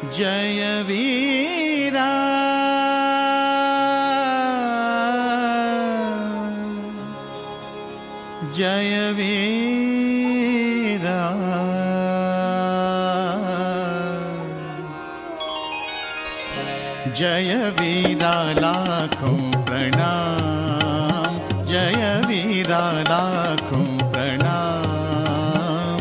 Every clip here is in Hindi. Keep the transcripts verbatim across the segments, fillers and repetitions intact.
जय वीरा जय वीरा जय वीरा लाखों प्रणाम जय वीरा लाखों प्रणाम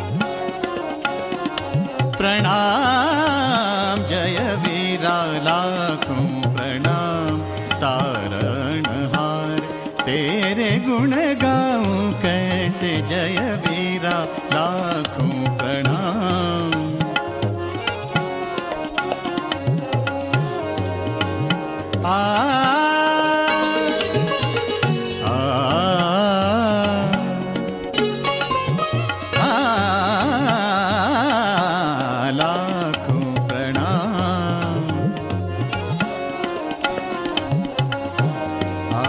प्रणाम जय वीरा लाखों प्रणाम तारणहार तेरे गुण गाऊं कैसे जय वीरा लाखों प्रणाम आ आ आ लाखों प्रणाम आ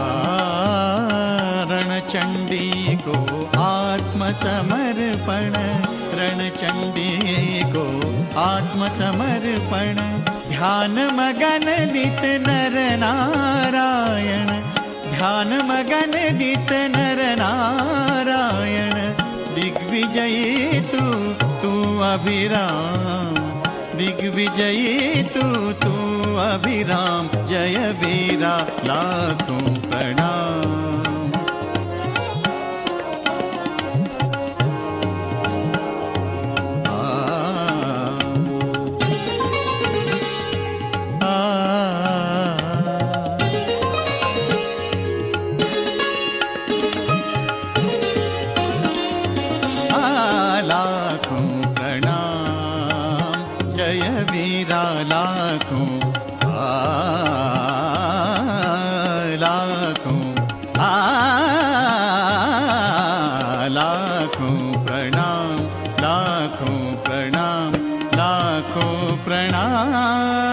रणचंडी को आत्मसमर्पण रणचंडी को आत्मसमर्पण ध्यान मगन दित नर नारायण ध्यान मगन दित नर नारायण दिग्विजयी तू तू अभिराम दिग्विजयी तू तू अभिराम जय वीरा लाखों प्रणाम लाखों प्रणाम जय वीरा लाखों आ लाखों आ लाखों प्रणाम लाखों प्रणाम लाखों प्रणाम